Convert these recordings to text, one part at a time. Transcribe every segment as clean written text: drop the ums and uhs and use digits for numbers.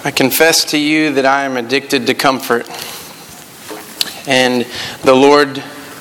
I confess to you that I am addicted to comfort. And the Lord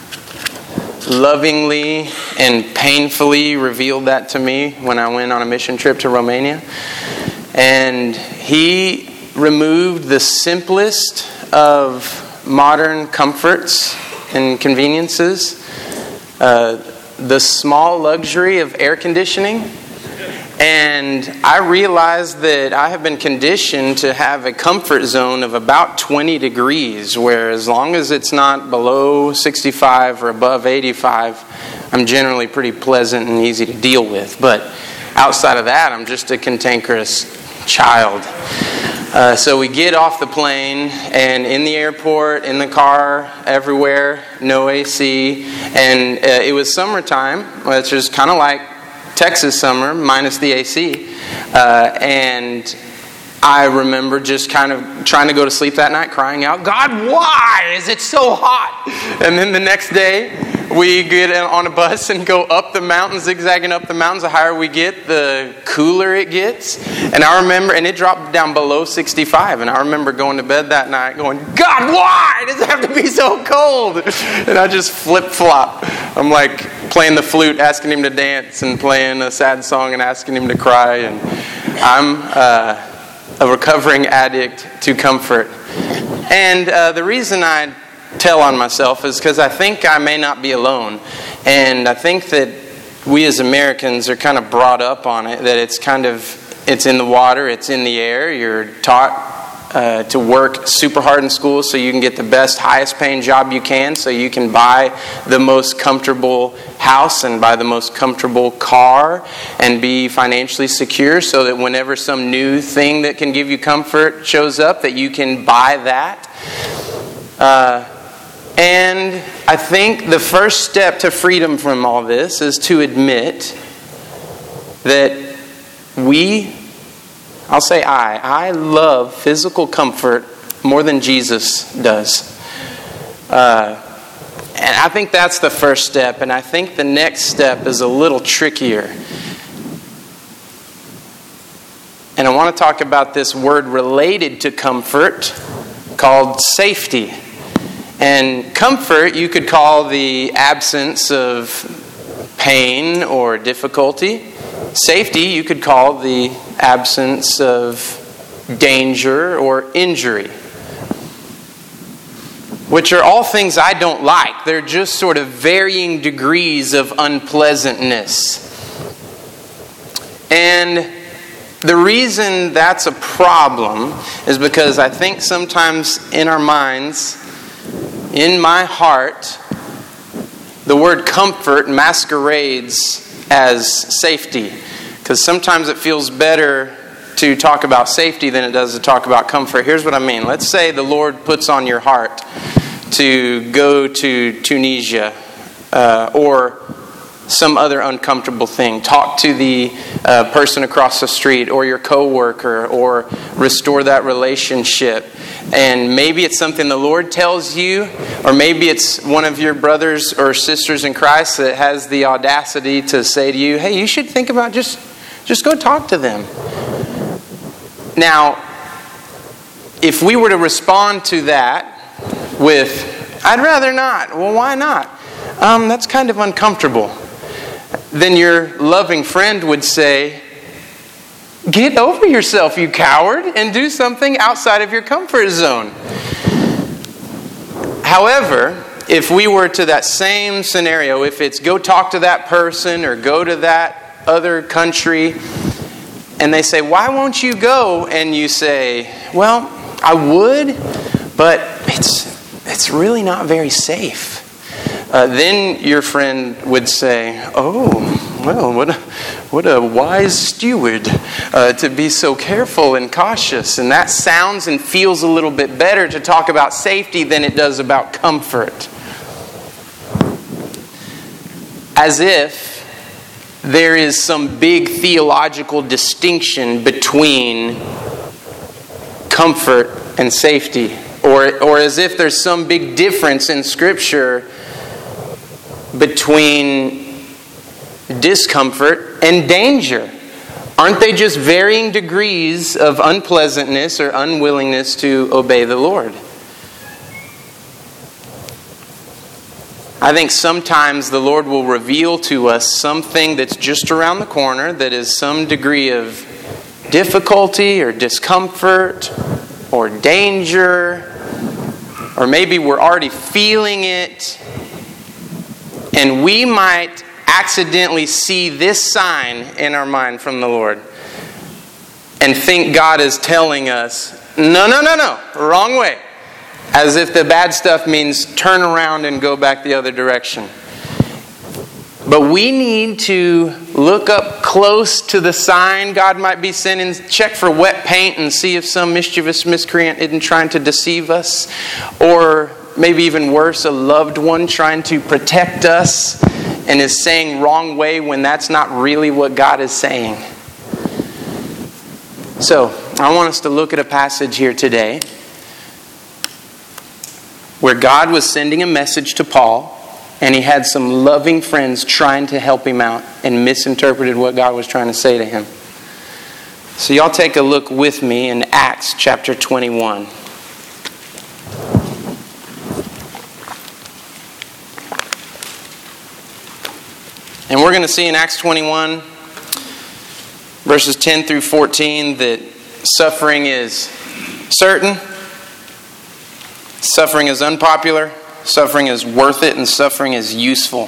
lovingly and painfully revealed that to me when I went on a mission trip to Romania. And He removed the simplest of modern comforts and conveniences, the small luxury of air conditioning. And I realized that I have been conditioned to have a comfort zone of about 20 degrees, where as long as it's not below 65 or above 85, I'm generally pretty pleasant and easy to deal with. But outside of that, I'm just a cantankerous child. So we get off the plane, and in the airport, in the car, everywhere, no AC. And it was summertime, which is kind of like Texas summer minus the AC, and I remember just kind of trying to go to sleep that night, crying out, "God, why is it so hot?" And then the next day, we get on a bus and go up the mountain, zigzagging up the mountains. The higher we get, the cooler it gets. And I remember, and it dropped down below 65. And I remember going to bed that night going, "God, why does it have to be so cold?" And I just flip-flop. I'm like playing the flute, asking Him to dance, and playing a sad song and asking Him to cry. And I'm a recovering addict to comfort. And the reason I tell on myself is because I think I may not be alone. And I think that we as Americans are kind of brought up on it, that it's in the water, it's in the air. You're taught to work super hard in school so you can get the best, highest paying job you can, so you can buy the most comfortable house and buy the most comfortable car and be financially secure, so that whenever some new thing that can give you comfort shows up, that you can buy that. And I think the first step to freedom from all this is to admit that I love physical comfort more than Jesus does. And I think that's the first step. And I think the next step is a little trickier. And I want to talk about this word related to comfort called safety. And comfort you could call the absence of pain or difficulty. Safety you could call the absence of danger or injury, which are all things I don't like. They're just sort of varying degrees of unpleasantness. And the reason that's a problem is because I think sometimes in our minds, in my heart, the word comfort masquerades as safety. Because sometimes it feels better to talk about safety than it does to talk about comfort. Here's what I mean. Let's say the Lord puts on your heart to go to Tunisia or some other uncomfortable thing. Talk to the person across the street or your coworker, or restore that relationship. And maybe it's something the Lord tells you, or maybe it's one of your brothers or sisters in Christ that has the audacity to say to you, "Hey, you should think about just go talk to them." Now, if we were to respond to that with, "I'd rather not," well, why not? That's kind of uncomfortable. Then your loving friend would say, "Get over yourself, you coward, and do something outside of your comfort zone." However, if we were to that same scenario, if it's go talk to that person or go to that other country, and they say, "Why won't you go?" And you say, "Well, I would, but it's really not very safe." Then your friend would say, "Oh, well, what a wise steward to be so careful and cautious." And that sounds and feels a little bit better to talk about safety than it does about comfort. As if there is some big theological distinction between comfort and safety. Or as if there's some big difference in Scripture between discomfort and danger. Aren't they just varying degrees of unpleasantness or unwillingness to obey the Lord? I think sometimes the Lord will reveal to us something that's just around the corner that is some degree of difficulty or discomfort or danger, or maybe we're already feeling it, and we might accidentally see this sign in our mind from the Lord and think God is telling us, no, wrong way. As if the bad stuff means turn around and go back the other direction. But we need to look up close to the sign God might be sending, check for wet paint and see if some mischievous miscreant isn't trying to deceive us. Or maybe even worse, a loved one trying to protect us and is saying wrong way when that's not really what God is saying. So, I want us to look at a passage here today where God was sending a message to Paul, and he had some loving friends trying to help him out and misinterpreted what God was trying to say to him. So y'all take a look with me in Acts chapter 21. And we're going to see in Acts 21, verses 10 through 14, that suffering is certain. Suffering is unpopular, suffering is worth it, and suffering is useful.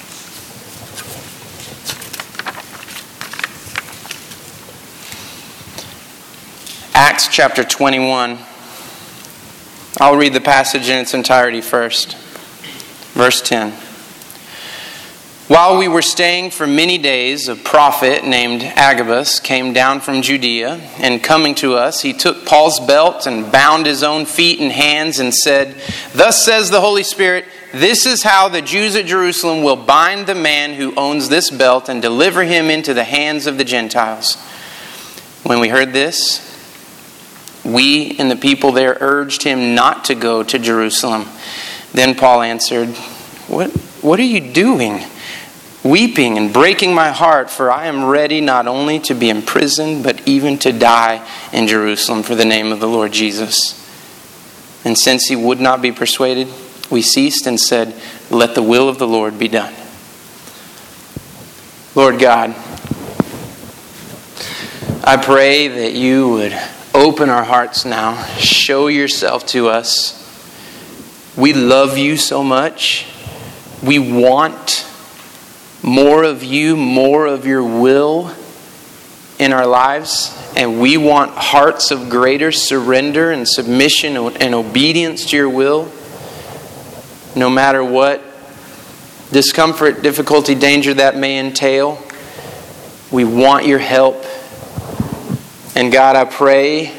Acts chapter 21. I'll read the passage in its entirety first. Verse 10. While we were staying for many days, a prophet named Agabus came down from Judea, and coming to us, he took Paul's belt and bound his own feet and hands and said, "Thus says the Holy Spirit, this is how the Jews at Jerusalem will bind the man who owns this belt and deliver him into the hands of the Gentiles." When we heard this, we and the people there urged him not to go to Jerusalem. Then Paul answered, What are you doing? Weeping and breaking my heart, for I am ready not only to be imprisoned, but even to die in Jerusalem for the name of the Lord Jesus. And since he would not be persuaded, we ceased and said, "Let the will of the Lord be done." Lord God, I pray that you would open our hearts now, show yourself to us. We love you so much. We want more of you, more of your will in our lives. And we want hearts of greater surrender and submission and obedience to your will. No matter what discomfort, difficulty, danger that may entail, we want your help. And God, I pray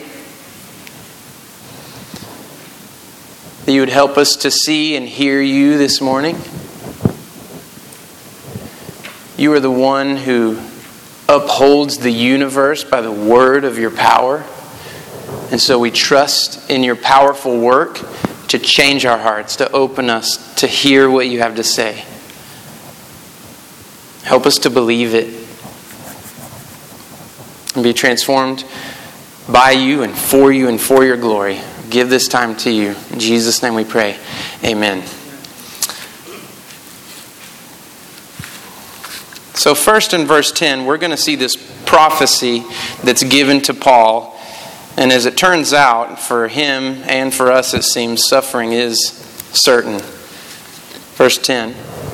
that you would help us to see and hear you this morning. You are the one who upholds the universe by the word of your power. And so we trust in your powerful work to change our hearts, to open us to hear what you have to say. Help us to believe it and be transformed by you and for your glory. Give this time to you. In Jesus' name we pray. Amen. So first in verse 10, we're going to see this prophecy that's given to Paul. And as it turns out, for him and for us, it seems, suffering is certain. Verse 10.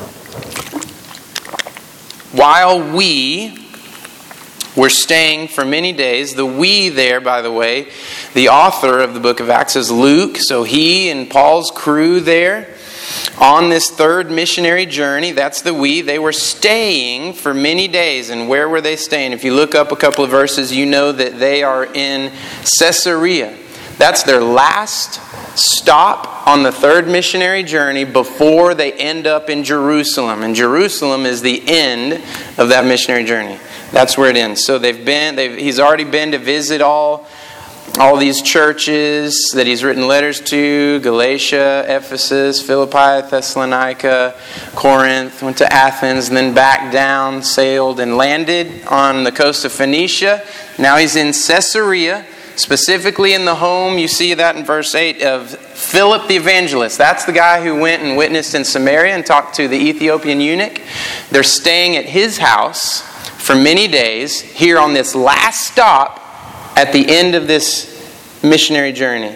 While we were staying for many days, the we there, by the way, the author of the book of Acts is Luke. So he and Paul's crew there, on this third missionary journey, that's the we, they were staying for many days. And where were they staying? If you look up a couple of verses, you know that they are in Caesarea. That's their last stop on the third missionary journey before they end up in Jerusalem. And Jerusalem is the end of that missionary journey. That's where it ends. So he's already been to visit all all these churches that he's written letters to: Galatia, Ephesus, Philippi, Thessalonica, Corinth, went to Athens, and then back down, sailed and landed on the coast of Phoenicia. Now he's in Caesarea, specifically in the home, you see that in verse 8, of Philip the evangelist. That's the guy who went and witnessed in Samaria and talked to the Ethiopian eunuch. They're staying at his house for many days here on this last stop at the end of this missionary journey.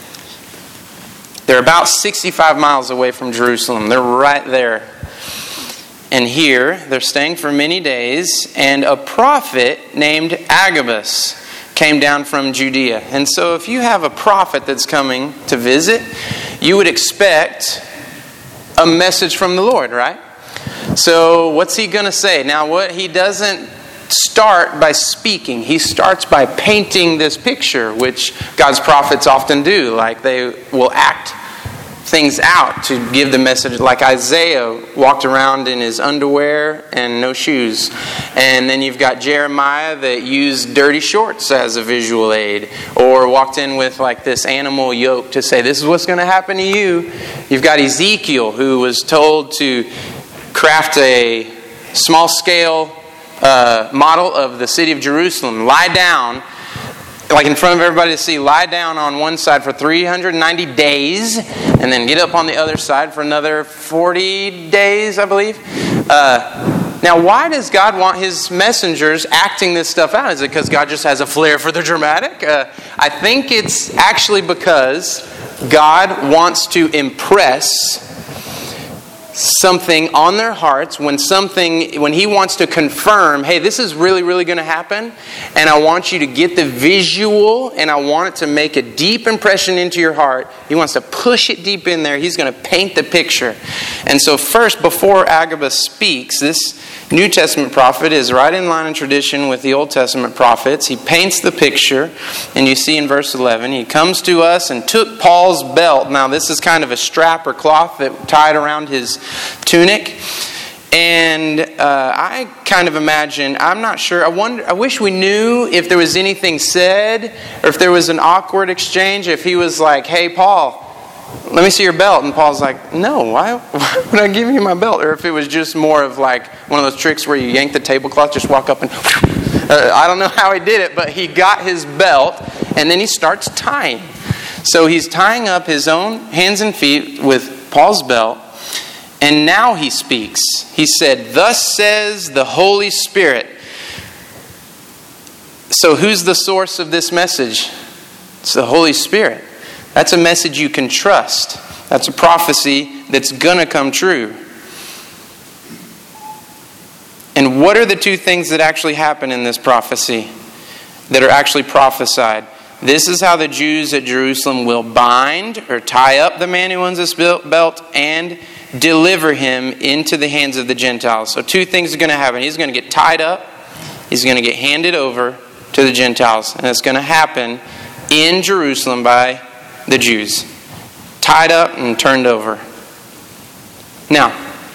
They're about 65 miles away from Jerusalem. They're right there. And here, they're staying for many days, and a prophet named Agabus came down from Judea. And so if you have a prophet that's coming to visit, you would expect a message from the Lord, right? So what's he going to say? Now, what he doesn't start by speaking. He starts by painting this picture, which God's prophets often do. Like they will act things out to give the message. Like Isaiah walked around in his underwear and no shoes. And then you've got Jeremiah that used dirty shorts as a visual aid, or walked in with like this animal yoke to say, this is what's going to happen to you. You've got Ezekiel, who was told to craft a small scale model of the city of Jerusalem. Lie down, like in front of everybody to see, lie down on one side for 390 days, and then get up on the other side for another 40 days, I believe. Now, why does God want His messengers acting this stuff out? Is it because God just has a flair for the dramatic? I think it's actually because God wants to impress something on their hearts when He wants to confirm, hey, this is really, really going to happen, and I want you to get the visual, and I want it to make a deep impression into your heart. He wants to push it deep in there. He's going to paint the picture. And so first, before Agabus speaks, this New Testament prophet is right in line in tradition with the Old Testament prophets. He paints the picture, and you see in verse 11, he comes to us and took Paul's belt. Now, this is kind of a strap or cloth that tied around his tunic. And I kind of imagine, I'm not sure, I wish we knew if there was anything said, or if there was an awkward exchange, if he was like, hey, Paul, let me see your belt. And Paul's like, no, why would I give you my belt? Or if it was just more of like one of those tricks where you yank the tablecloth, just walk up and I don't know how he did it, but he got his belt and then he starts tying. So he's tying up his own hands and feet with Paul's belt, and now he speaks. He said, thus says the Holy Spirit. So who's the source of this message? It's the Holy Spirit. That's a message you can trust. That's a prophecy that's going to come true. And what are the two things that actually happen in this prophecy that are actually prophesied? This is how the Jews at Jerusalem will bind or tie up the man who owns this belt and deliver him into the hands of the Gentiles. So two things are going to happen. He's going to get tied up. He's going to get handed over to the Gentiles. And it's going to happen in Jerusalem by the Jews. Tied up and turned over. Now,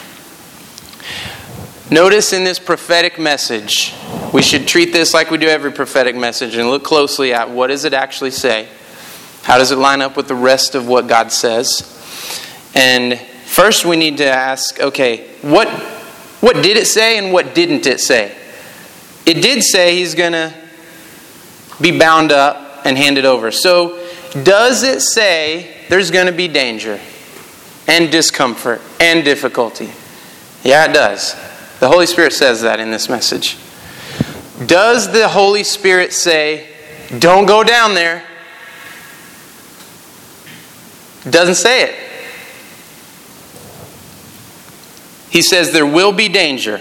notice in this prophetic message, we should treat this like we do every prophetic message and look closely at what does it actually say. How does it line up with the rest of what God says? And first we need to ask, okay, what did it say and what didn't it say? It did say he's going to be bound up and handed over. So does it say there's going to be danger and discomfort and difficulty? Yeah, it does. The Holy Spirit says that in this message. Does the Holy Spirit say, don't go down there? Doesn't say it. He says there will be danger.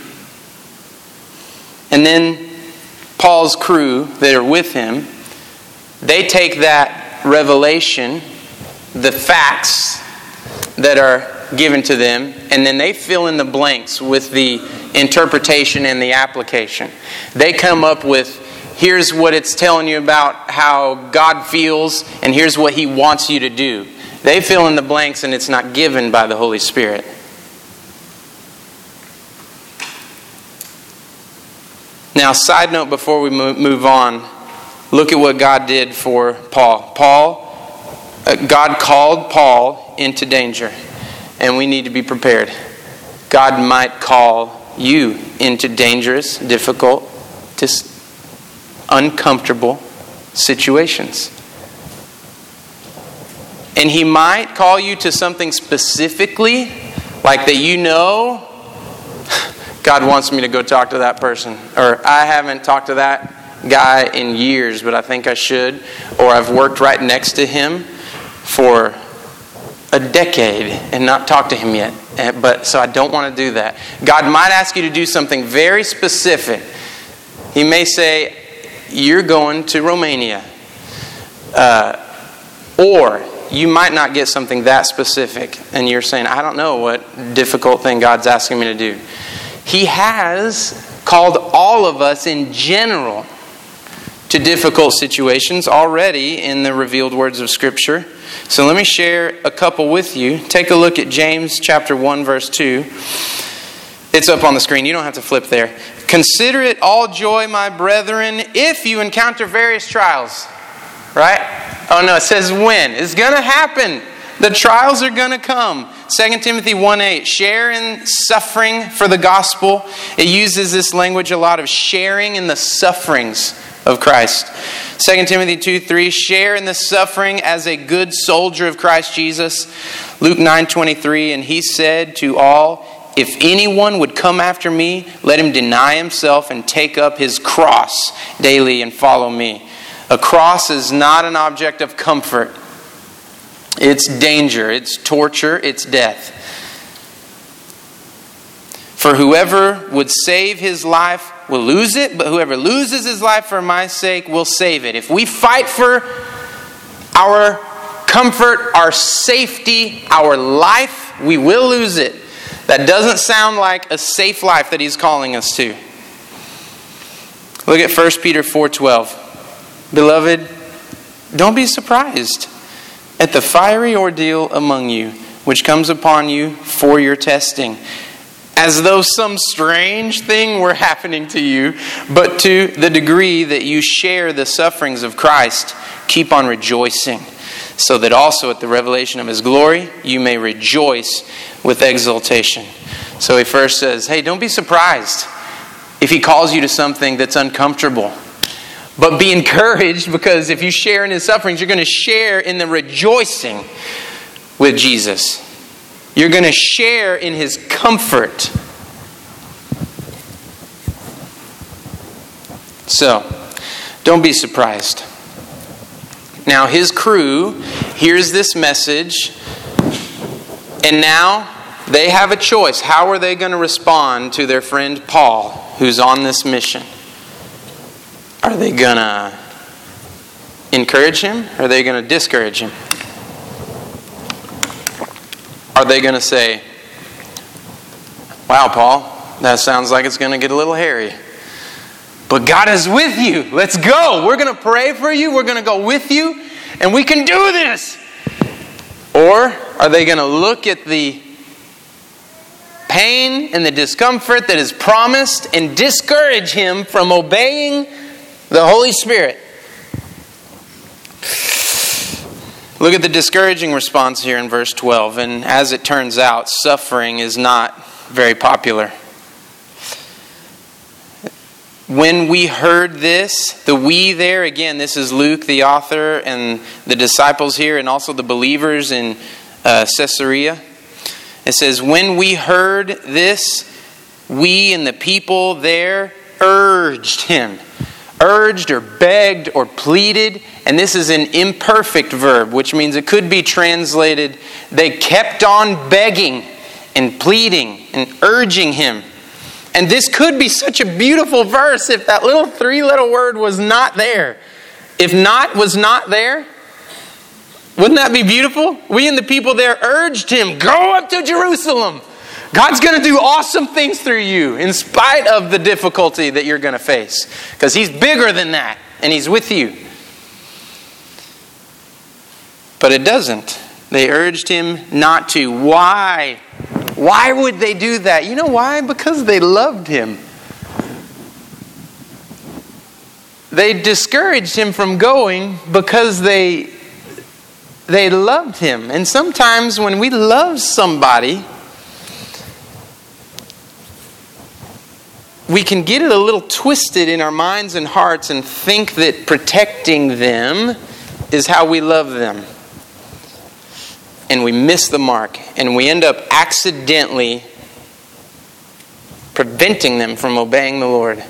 And then Paul's crew that are with him, they take that revelation, the facts that are given to them, and then they fill in the blanks with the interpretation and the application. They come up with, here's what it's telling you about how God feels, and here's what He wants you to do. They fill in the blanks, and it's not given by the Holy Spirit. Now, side note before we move on, Look at what God did for Paul. God called Paul into danger, and we need to be prepared. God might call you into dangerous, difficult, uncomfortable situations. And He might call you to something specifically, like that God wants me to go talk to that person. Or I haven't talked to that guy in years, but I think I should. Or I've worked right next to him for a decade and not talked to him yet. So I don't want to do that. God might ask you to do something very specific. He may say, you're going to Romania. Or you might not get something that specific. And you're saying, I don't know what difficult thing God's asking me to do. He has called all of us in general to difficult situations already in the revealed words of Scripture. So let me share a couple with you. Take a look at James chapter 1, verse 2. It's up on the screen. You don't have to flip there. Consider it all joy, my brethren, if you encounter various trials. Right? Oh no, it says when. It's going to happen. The trials are going to come. 2 Timothy 1:8, share in suffering for the gospel. It uses this language a lot of sharing in the sufferings of Christ. 2 Timothy 2:3, share in the suffering as a good soldier of Christ Jesus. Luke 9:23, and He said to all, if anyone would come after me, let him deny himself and take up his cross daily and follow me. A cross is not an object of comfort. It's danger, it's torture, it's death. For whoever would save his life will lose it, but whoever loses his life for my sake will save it. If we fight for our comfort, our safety, our life, we will lose it. That doesn't sound like a safe life that He's calling us to. Look at 1 Peter 4:12. Beloved, don't be surprised at the fiery ordeal among you, which comes upon you for your testing, as though some strange thing were happening to you, but to the degree that you share the sufferings of Christ, keep on rejoicing, so that also at the revelation of His glory you may rejoice with exultation. So he first says, hey, don't be surprised if He calls you to something that's uncomfortable. But be encouraged, because if you share in His sufferings, you're going to share in the rejoicing with Jesus. You're going to share in His comfort. So, don't be surprised. Now, His crew hears this message, and now they have a choice. How are they going to respond to their friend Paul, who's on this mission? Are they going to encourage him? Or are they going to discourage him? Are they going to say, wow, Paul, that sounds like it's going to get a little hairy. But God is with you. Let's go. We're going to pray for you. We're going to go with you. And we can do this. Or are they going to look at the pain and the discomfort that is promised and discourage him from obeying the Holy Spirit? Look at the discouraging response here in verse 12. And as it turns out, suffering is not very popular. When we heard this, the we there, again, this is Luke, the author, and the disciples here, and also the believers in Caesarea. It says, when we heard this, we and the people there urged him. Urged or begged or pleaded. And this is an imperfect verb, which means it could be translated, they kept on begging and pleading and urging him. And this could be such a beautiful verse if that little three-letter word was not there. If not was not there, wouldn't that be beautiful? We and the people there urged him, go up to Jerusalem. God's going to do awesome things through you in spite of the difficulty that you're going to face. Because He's bigger than that and He's with you. But it doesn't. They urged him not to. Why? Why would they do that? You know why? Because they loved him. they discouraged him from going because they loved him. And sometimes when we love somebody, we can get it a little twisted in our minds and hearts and think that protecting them is how we love them. And we miss the mark. And we end up accidentally preventing them from obeying the Lord.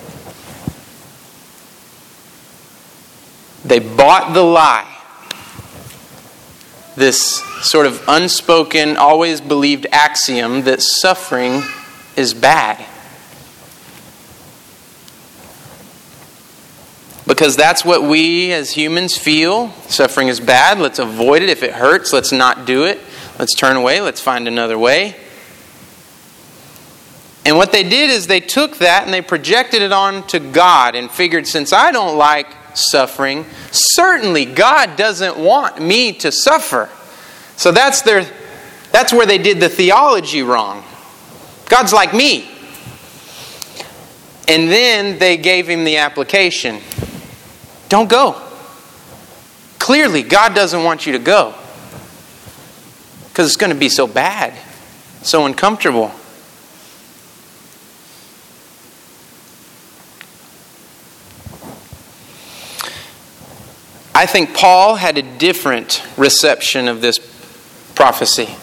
They bought the lie. This sort of unspoken, always believed axiom that suffering is bad. Because that's what we as humans feel. Suffering is bad. Let's avoid it. If it hurts, let's not do it. Let's turn away. Let's find another way. And what they did is they took that and they projected it on to God and figured, since I don't like suffering, certainly God doesn't want me to suffer. So that's where they did the theology wrong. God's like me. And then they gave him the application. Don't go. Clearly, God doesn't want you to go. Because it's going to be so bad, so uncomfortable. I think Paul had a different reception of this prophecy.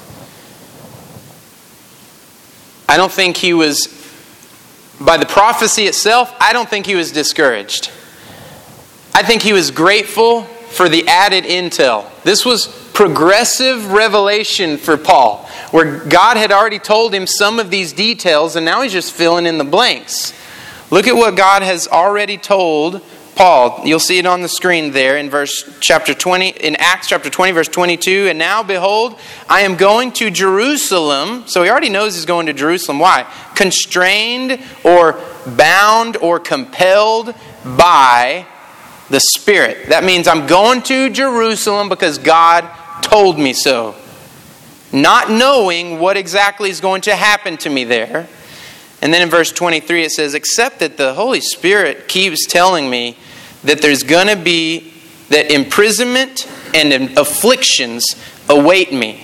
I don't think he was, by the prophecy itself, I don't think he was discouraged. I think he was grateful for the added intel. This was progressive revelation for Paul, where God had already told him some of these details, and now he's just filling in the blanks. Look at what God has already told Paul. You'll see it on the screen there in chapter 20, in Acts chapter 20, verse 22. And now, behold, I am going to Jerusalem. So he already knows he's going to Jerusalem. Why? Constrained or bound or compelled by the Spirit. That means I'm going to Jerusalem because God told me so. Not knowing what exactly is going to happen to me there. And then in verse 23 it says, except that the Holy Spirit keeps telling me that there's going to be, that imprisonment and afflictions await me.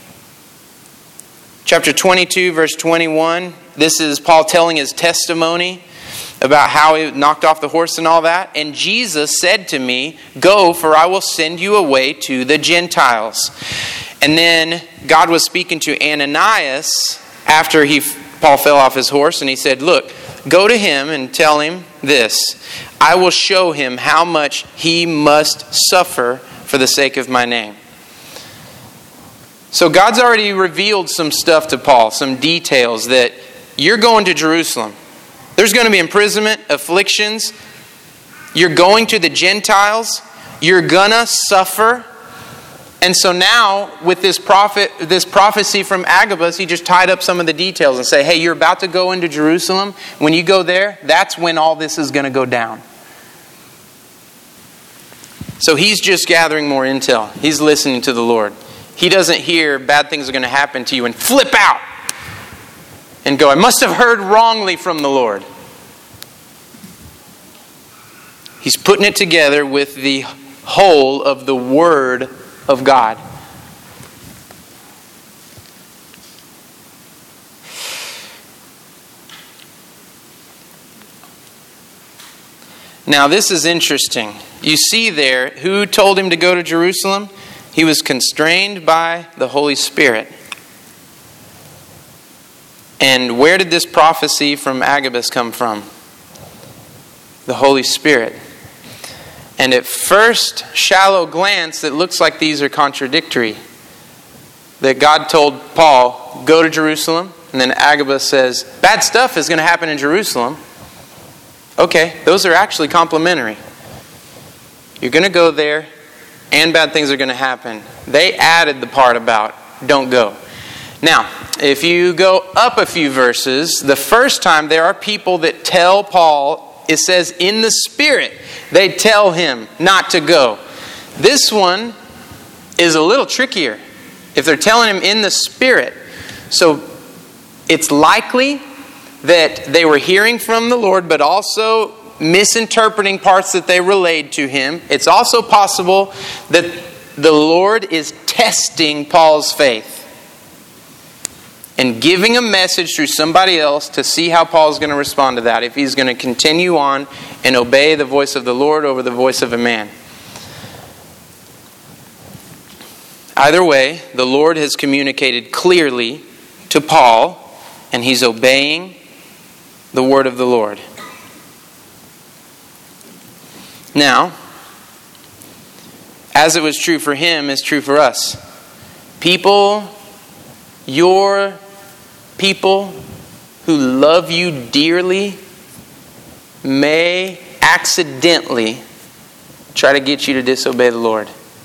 Chapter 22, verse 21, this is Paul telling his testimony about how he knocked off the horse and all that. And Jesus said to me, go, for I will send you away to the Gentiles. And then God was speaking to Ananias after Paul fell off his horse, and he said, look, go to him and tell him this. I will show him how much he must suffer for the sake of my name. So God's already revealed some stuff to Paul, some details that you're going to Jerusalem. There's going to be imprisonment, afflictions. You're going to the Gentiles. You're going to suffer. And so now, with this prophecy from Agabus, he just tied up some of the details and say, hey, you're about to go into Jerusalem. When you go there, that's when all this is going to go down. So he's just gathering more intel. He's listening to the Lord. He doesn't hear bad things are going to happen to you and flip out and go, I must have heard wrongly from the Lord. He's putting it together with the whole of the Word of God. Now this is interesting. You see there, who told him to go to Jerusalem? He was constrained by the Holy Spirit. And where did this prophecy from Agabus come from? The Holy Spirit. And at first shallow glance, it looks like these are contradictory. That God told Paul, go to Jerusalem. And then Agabus says, bad stuff is going to happen in Jerusalem. Okay, those are actually complementary. You're going to go there, and bad things are going to happen. They added the part about don't go. Now, if you go up a few verses, the first time there are people that tell Paul, it says in the Spirit, they tell him not to go. This one is a little trickier. If they're telling him in the Spirit. So it's likely that they were hearing from the Lord, but also misinterpreting parts that they relayed to him. It's also possible that the Lord is testing Paul's faith and giving a message through somebody else to see how Paul's going to respond to that, if he's going to continue on and obey the voice of the Lord over the voice of a man. Either way, the Lord has communicated clearly to Paul, and he's obeying the word of the Lord. Now, as it was true for him, it's true for us. Your people who love you dearly may accidentally try to get you to disobey the Lord.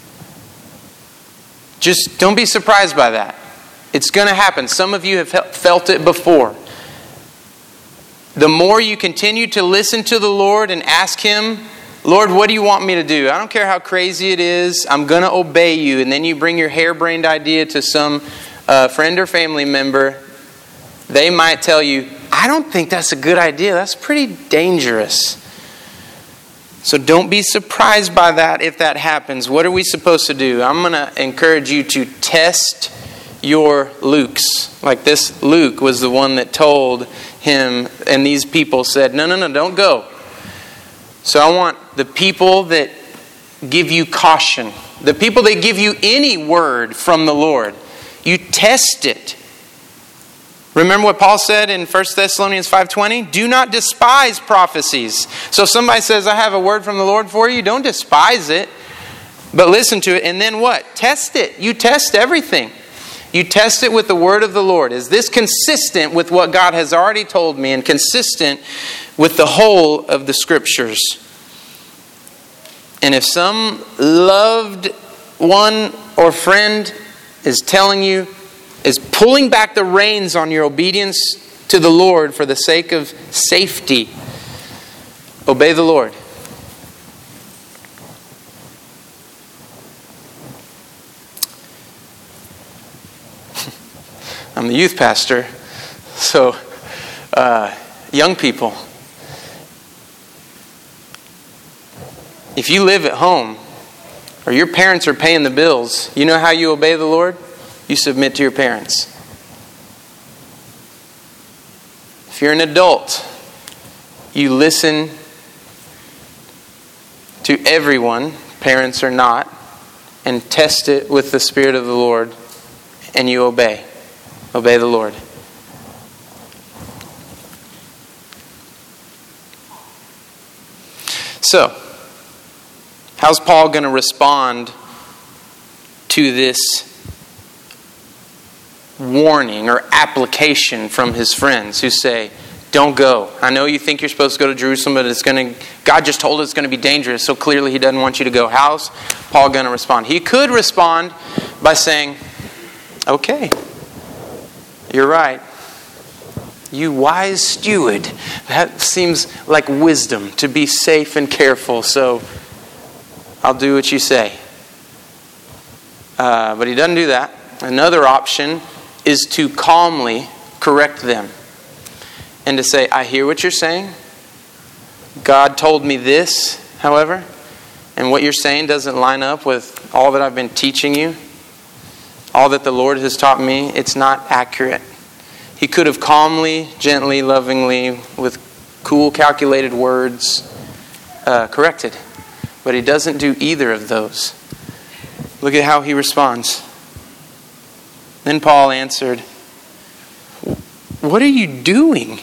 Just don't be surprised by that. It's going to happen. Some of you have felt it before. The more you continue to listen to the Lord and ask Him, Lord, what do you want me to do? I don't care how crazy it is. I'm going to obey you. And then you bring your harebrained idea to some friend or family member. They might tell you, I don't think that's a good idea. That's pretty dangerous. So don't be surprised by that if that happens. What are we supposed to do? I'm going to encourage you to test your Lukes. Like this Luke was the one that told him, and these people said, no, don't go. So I want the people that give you caution, the people that give you any word from the Lord, you test it. Remember what Paul said in 1 Thessalonians 5:20? Do not despise prophecies. So if somebody says, I have a word from the Lord for you, don't despise it, but listen to it. And then what? Test it. You test everything. You test it with the word of the Lord. Is this consistent with what God has already told me and consistent with the whole of the Scriptures? And if some loved one or friend is telling you, is pulling back the reins on your obedience to the Lord for the sake of safety, obey the Lord. I'm the youth pastor, so young people, if you live at home or your parents are paying the bills, you know how you obey the Lord? You submit to your parents. If you're an adult, you listen to everyone, parents or not, and test it with the Spirit of the Lord, and you obey. Obey the Lord. So, how's Paul going to respond to this warning or application from his friends who say, don't go. I know you think you're supposed to go to Jerusalem, but God just told us it's going to be dangerous, so clearly He doesn't want you to go. How's Paul going to respond? He could respond by saying, okay, you're right. You wise steward. That seems like wisdom, to be safe and careful, so I'll do what you say. But he doesn't do that. Another option is to calmly correct them and to say, I hear what you're saying. God told me this, however, and what you're saying doesn't line up with all that I've been teaching you, all that the Lord has taught me. It's not accurate. He could have calmly, gently, lovingly, with cool, calculated words, corrected. But he doesn't do either of those. Look at how he responds. Then Paul answered, what are you doing?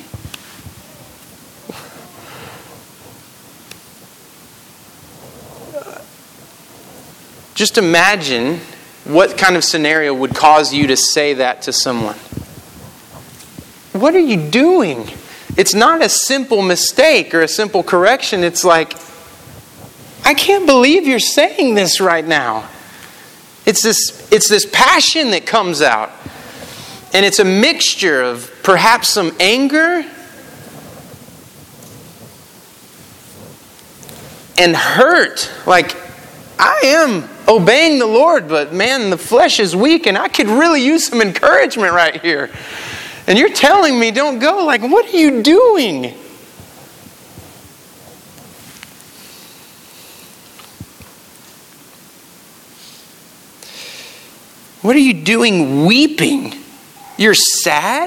Just imagine what kind of scenario would cause you to say that to someone. What are you doing? It's not a simple mistake or a simple correction. It's like, I can't believe you're saying this right now. It's this passion that comes out. And it's a mixture of perhaps some anger and hurt. Like, I am obeying the Lord, but man, the flesh is weak and I could really use some encouragement right here. And you're telling me don't go. Like, what are you doing? What are you doing weeping? You're sad?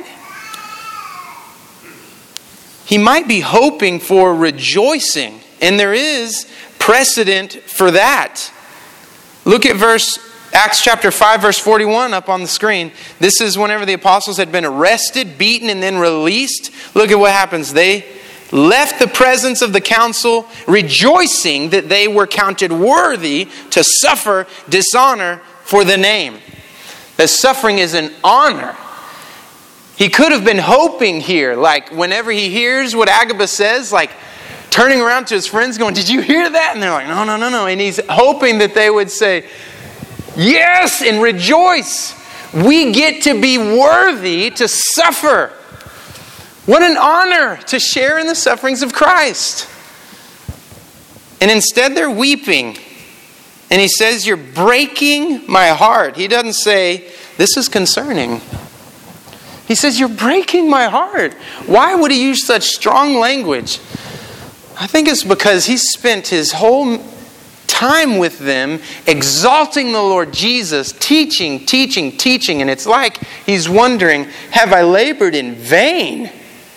He might be hoping for rejoicing, and there is precedent for that. Look at Acts chapter 5, verse 41 up on the screen. This is whenever the apostles had been arrested, beaten, and then released. Look at what happens. They left the presence of the council, rejoicing that they were counted worthy to suffer dishonor for the name. That suffering is an honor. He could have been hoping here, like whenever he hears what Agabus says, like turning around to his friends going, did you hear that? And they're like, no. And he's hoping that they would say, yes, and rejoice. We get to be worthy to suffer. What an honor to share in the sufferings of Christ. And instead they're weeping. And he says, you're breaking my heart. He doesn't say, this is concerning. He says, you're breaking my heart. Why would he use such strong language? I think it's because he spent his whole time with them exalting the Lord Jesus, teaching. And it's like he's wondering, have I labored in vain?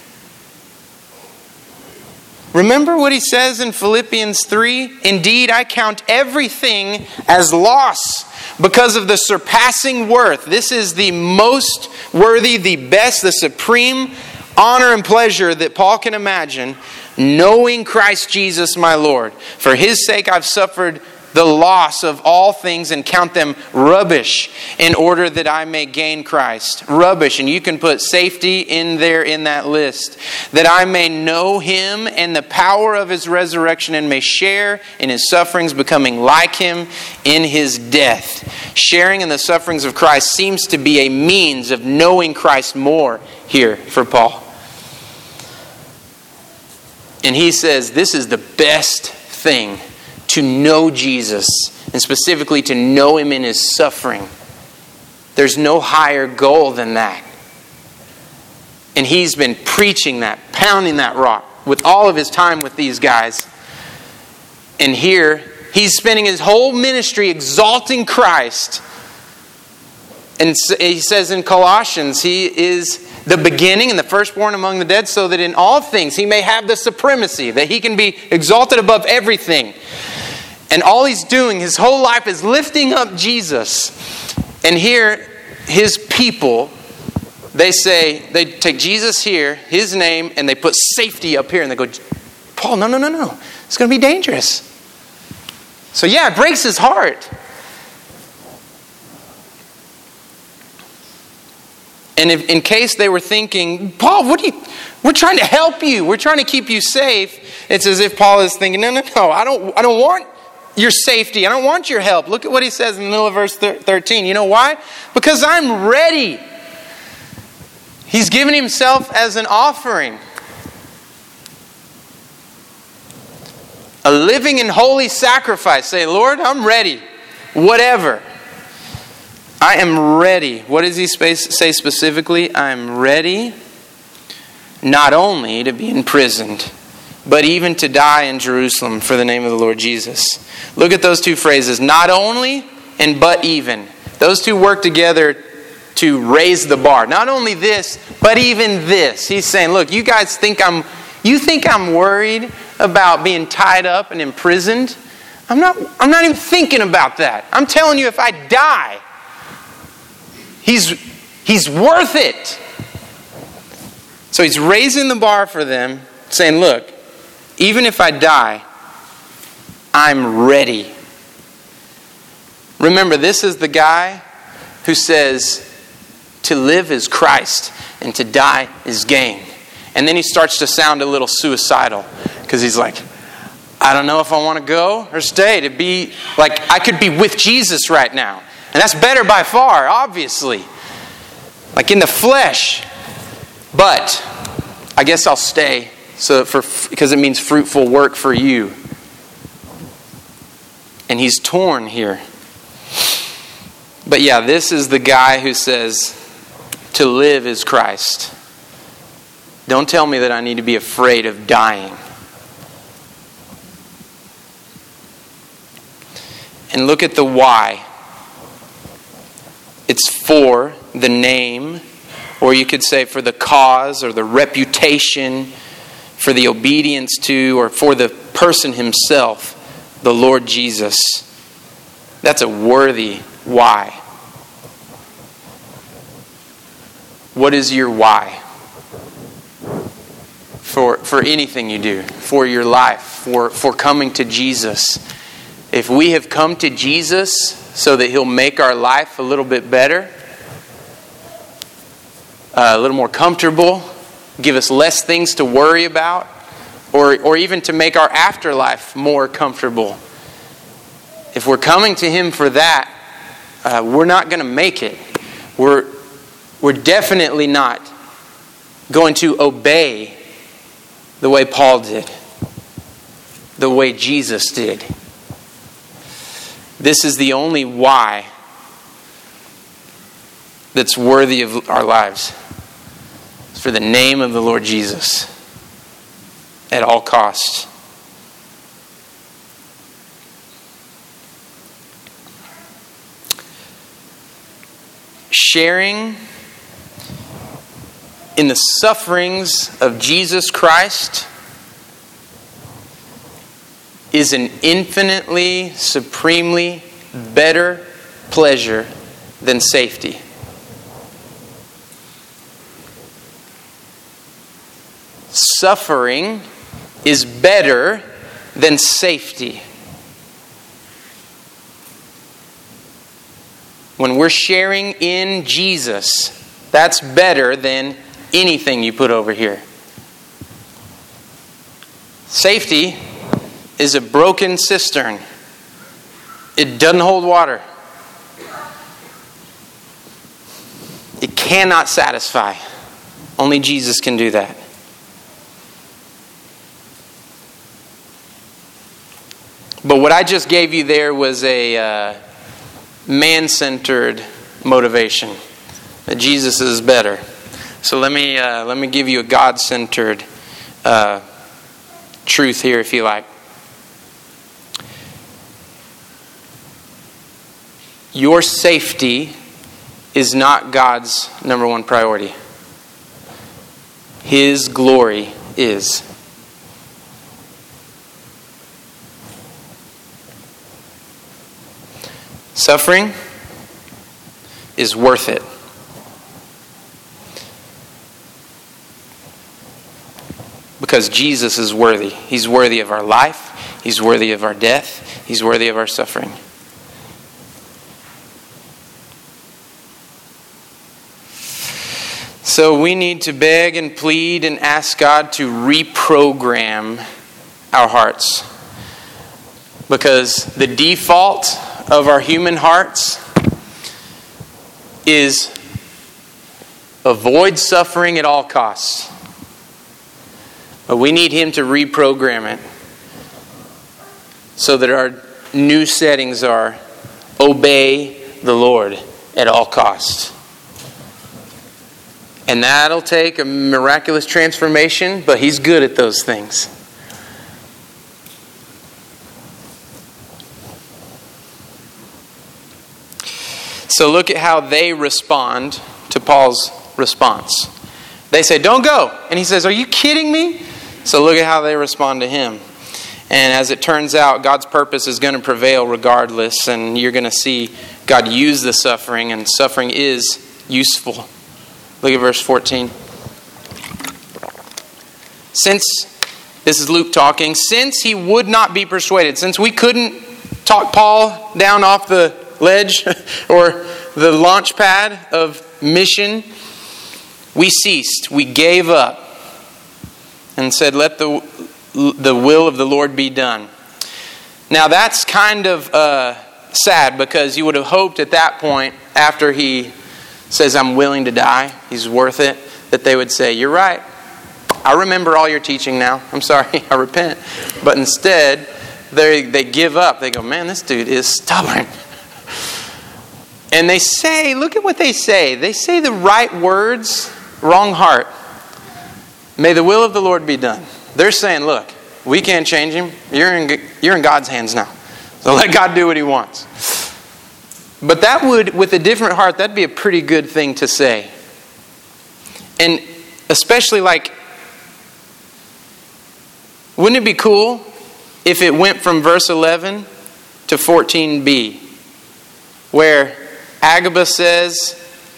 Remember what he says in Philippians 3? Indeed, I count everything as loss because of the surpassing worth. This is the most worthy, the best, the supreme honor and pleasure that Paul can imagine, knowing Christ Jesus my Lord. For his sake I've suffered the loss of all things and count them rubbish in order that I may gain Christ. Rubbish, and you can put safety in there in that list. That I may know him and the power of his resurrection and may share in his sufferings, becoming like him in his death. Sharing in the sufferings of Christ seems to be a means of knowing Christ more here for Paul. And he says this is the best thing, to know Jesus, and specifically to know him in his suffering. There's no higher goal than that. And he's been preaching that, pounding that rock with all of his time with these guys. And here, he's spending his whole ministry exalting Christ. And he says in Colossians, he is the beginning and the firstborn among the dead, so that in all things he may have the supremacy, that he can be exalted above everything. And all he's doing, his whole life, is lifting up Jesus. And here, his people, they take Jesus here, his name, and they put safety up here. And they go, Paul, no. It's going to be dangerous. So yeah, it breaks his heart. And in case they were thinking, Paul, we're trying to help you. We're trying to keep you safe. It's as if Paul is thinking, no. I don't want your safety. I don't want your help. Look at what he says in the middle of verse 13. You know why? Because I'm ready. He's given himself as an offering. A living and holy sacrifice. Say, Lord, I'm ready. Whatever. I am ready. What does he say specifically? I'm ready not only to be imprisoned, but even to die in Jerusalem for the name of the Lord Jesus. Look at those two phrases. Not only and but even. Those two work together to raise the bar. Not only this, but even this. He's saying, look, you guys think I'm worried about being tied up and imprisoned? I'm not even thinking about that. I'm telling you, if I die, He's worth it. So he's raising the bar for them, saying, look, even if I die, I'm ready. Remember, this is the guy who says to live is Christ and to die is gain. And then he starts to sound a little suicidal because he's like, I don't know if I want to go or stay. To be like, I could be with Jesus right now. And that's better by far, obviously. Like in the flesh. But I guess I'll stay because it means fruitful work for you. And he's torn here. But yeah, this is the guy who says to live is Christ. Don't tell me that I need to be afraid of dying. And look at the why. It's for the name, or you could say for the cause or the reputation, for the obedience to, or for the person himself, the Lord Jesus. That's a worthy why. What is your why? For anything you do, for your life, for coming to Jesus. If we have come to Jesus so that He'll make our life a little bit better, a little more comfortable, give us less things to worry about, or even to make our afterlife more comfortable. If we're coming to Him for that, we're not going to make it. We're definitely not going to obey the way Paul did, the way Jesus did. This is the only why that's worthy of our lives. It's for the name of the Lord Jesus at all costs. Sharing in the sufferings of Jesus Christ is an infinitely, supremely better pleasure than safety. Suffering is better than safety. When we're sharing in Jesus, that's better than anything you put over here. Safety is a broken cistern. It doesn't hold water. It cannot satisfy. Only Jesus can do that. But what I just gave you there was a man-centered motivation. That Jesus is better. So let me give you a God-centered truth here, if you like. Your safety is not God's number one priority. His glory is. Suffering is worth it. Because Jesus is worthy. He's worthy of our life. He's worthy of our death. He's worthy of our suffering. So we need to beg and plead and ask God to reprogram our hearts. Because the default of our human hearts is avoid suffering at all costs. But we need Him to reprogram it so that our new settings are obey the Lord at all costs. And that'll take a miraculous transformation, but He's good at those things. So look at how they respond to Paul's response. They say, "Don't go." And he says, "Are you kidding me?" So look at how they respond to him. And as it turns out, God's purpose is going to prevail regardless. And you're going to see God use the suffering. And suffering is useful. Look at verse 14. This is Luke talking, since he would not be persuaded, since we couldn't talk Paul down off the ledge or the launch pad of mission, we ceased. We gave up and said, let the will of the Lord be done. Now that's kind of sad, because you would have hoped at that point, after he says, I'm willing to die, he's worth it, that they would say, you're right. I remember all your teaching now. I'm sorry, I repent. But instead, they give up. They go, man, this dude is stubborn. And they say, look at what they say. They say the right words, wrong heart. May the will of the Lord be done. They're saying, look, we can't change him. You're in God's hands now. So let God do what He wants. But that would, with a different heart, that'd be a pretty good thing to say. And especially wouldn't it be cool if it went from verse 11 to 14b, where Agabus says,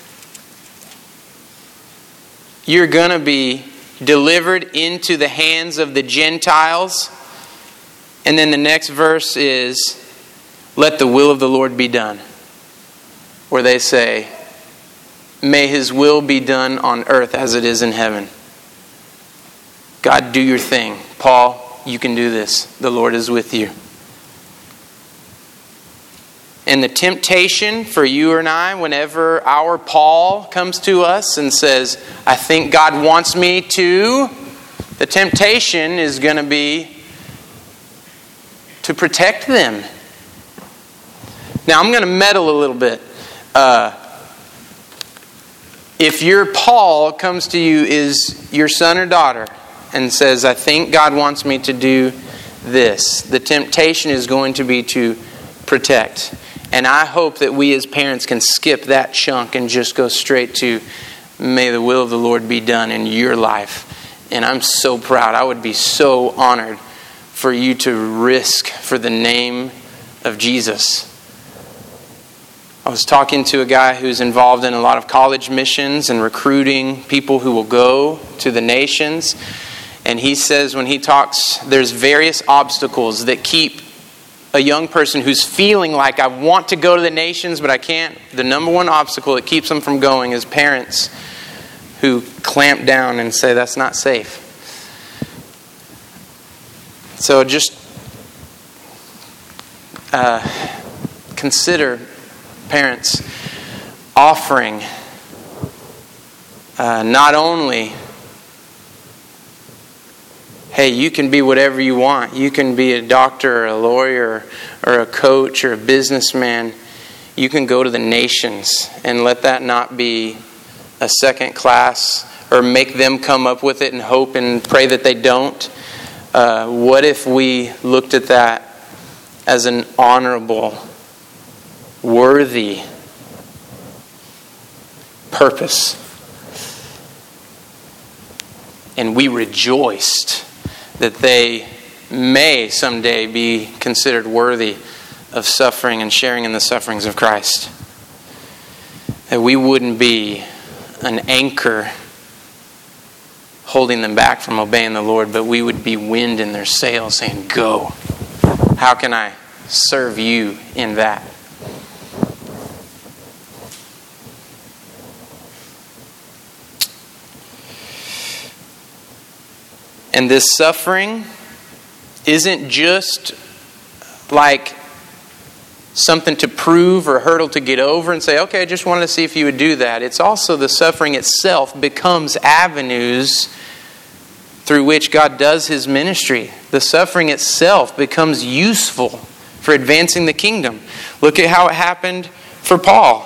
you're going to be delivered into the hands of the Gentiles. And then the next verse is, let the will of the Lord be done. Where they say, may His will be done on earth as it is in heaven. God, do your thing. Paul, you can do this. The Lord is with you. And the temptation for you and I, whenever our Paul comes to us and says, I think God wants me to, the temptation is going to be to protect them. Now I'm going to meddle a little bit. If your Paul comes to you, is your son or daughter, and says, I think God wants me to do this, the temptation is going to be to protect. And I hope that we as parents can skip that chunk and just go straight to, may the will of the Lord be done in your life. And I'm so proud. I would be so honored for you to risk for the name of Jesus. I was talking to a guy who's involved in a lot of college missions and recruiting people who will go to the nations. And he says when he talks, there's various obstacles that keep a young person who's feeling like I want to go to the nations, but I can't. The number one obstacle that keeps them from going is parents who clamp down and say that's not safe. So just consider, parents, offering not only, hey, you can be whatever you want. You can be a doctor or a lawyer or a coach or a businessman. You can go to the nations, and let that not be a second class or make them come up with it and hope and pray that they don't. What if we looked at that as an honorable, worthy purpose? And we rejoiced that they may someday be considered worthy of suffering and sharing in the sufferings of Christ. That we wouldn't be an anchor holding them back from obeying the Lord, but we would be wind in their sails saying, go. How can I serve you in that? And this suffering isn't just like something to prove or hurdle to get over and say, okay, I just wanted to see if you would do that. It's also the suffering itself becomes avenues through which God does His ministry. The suffering itself becomes useful for advancing the kingdom. Look at how it happened for Paul.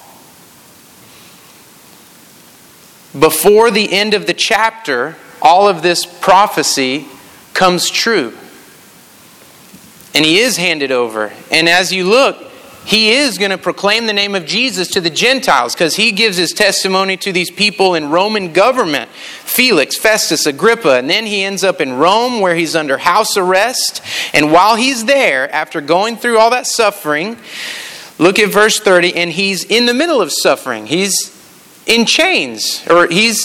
Before the end of the chapter, all of this prophecy comes true. And he is handed over. And as you look, he is going to proclaim the name of Jesus to the Gentiles because he gives his testimony to these people in Roman government. Felix, Festus, Agrippa. And then he ends up in Rome where he's under house arrest. And while he's there, after going through all that suffering, look at verse 30. And he's in the middle of suffering. He's in chains. Or he's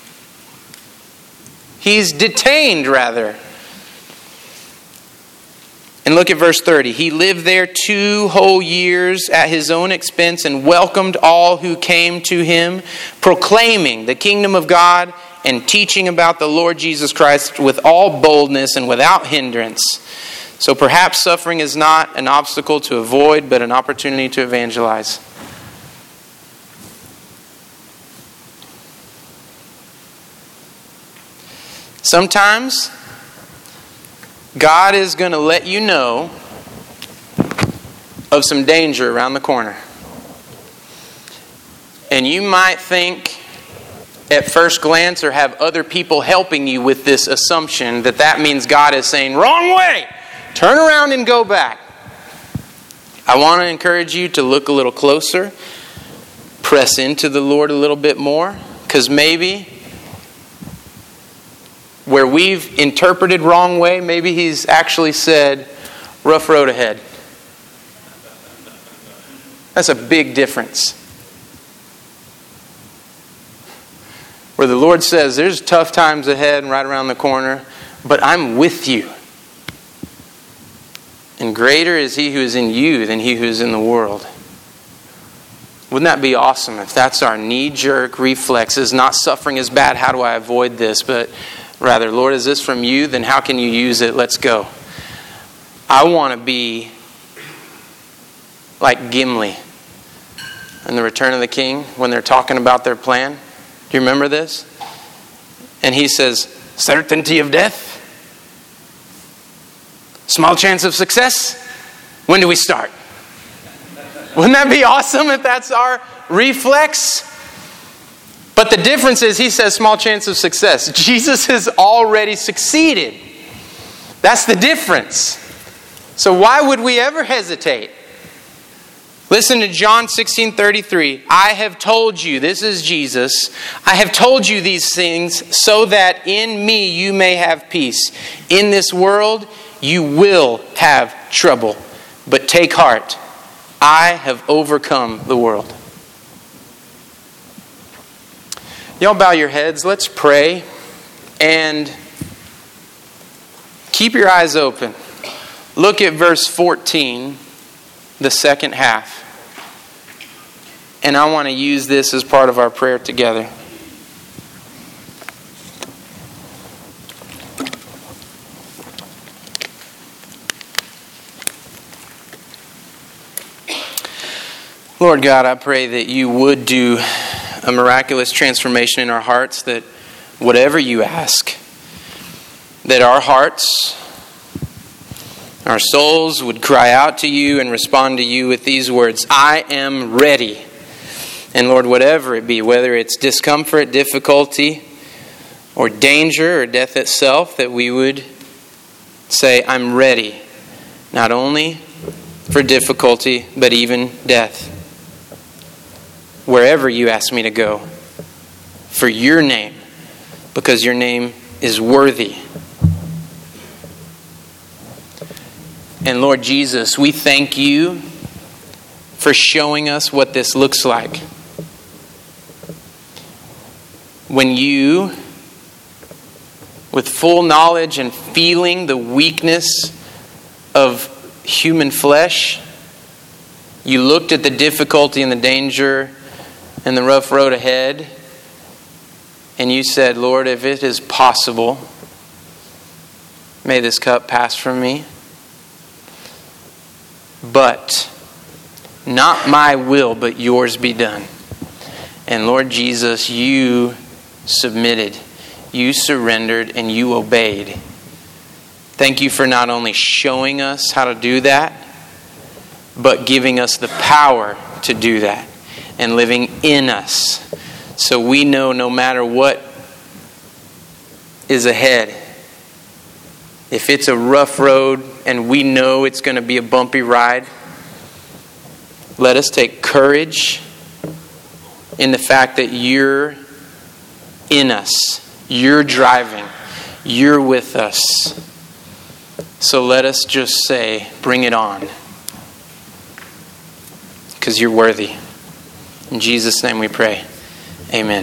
detained rather. And look at verse 30. He lived there 2 whole years at his own expense and welcomed all who came to him, proclaiming the kingdom of God and teaching about the Lord Jesus Christ with all boldness and without hindrance. So perhaps suffering is not an obstacle to avoid, but an opportunity to evangelize. Sometimes God is going to let you know of some danger around the corner. And you might think at first glance or have other people helping you with this assumption that means God is saying, wrong way, turn around and go back. I want to encourage you to look a little closer, press into the Lord a little bit more, because maybe where we've interpreted wrong way, maybe He's actually said, rough road ahead. That's a big difference. Where the Lord says, there's tough times ahead and right around the corner, but I'm with you. And greater is He who is in you than he who is in the world. Wouldn't that be awesome if that's our knee-jerk reflexes? Not suffering is bad, how do I avoid this? But rather, Lord, is this from you? Then how can you use it? Let's go. I want to be like Gimli in The Return of the King when they're talking about their plan. Do you remember this? And he says, certainty of death? Small chance of success? When do we start? Wouldn't that be awesome if that's our reflex? But the difference is he says small chance of success. Jesus has already succeeded. That's the difference. So why would we ever hesitate? Listen to John 16:33. I have told you, this is Jesus, I have told you these things so that in me you may have peace. In this world you will have trouble, but take heart. I have overcome the world. Y'all bow your heads. Let's pray and keep your eyes open. Look at verse 14, the second half. And I want to use this as part of our prayer together. Lord God, I pray that you would do a miraculous transformation in our hearts, that whatever you ask, that our hearts, our souls would cry out to you and respond to you with these words, I am ready. And Lord, whatever it be, whether it's discomfort, difficulty, or danger, or death itself, that we would say, I'm ready, not only for difficulty, but even death. Wherever you ask me to go, for your name, because your name is worthy. And Lord Jesus, we thank you for showing us what this looks like. When you, with full knowledge and feeling the weakness of human flesh, you looked at the difficulty and the danger and the rough road ahead, and you said, Lord, if it is possible, may this cup pass from me. But not my will, but yours be done. And Lord Jesus, you submitted, you surrendered, and you obeyed. Thank you for not only showing us how to do that, but giving us the power to do that and living in us. So we know no matter what is ahead, if it's a rough road and we know it's going to be a bumpy ride, let us take courage in the fact that you're in us, you're driving, you're with us. So let us just say, bring it on, because you're worthy. In Jesus' name we pray. Amen.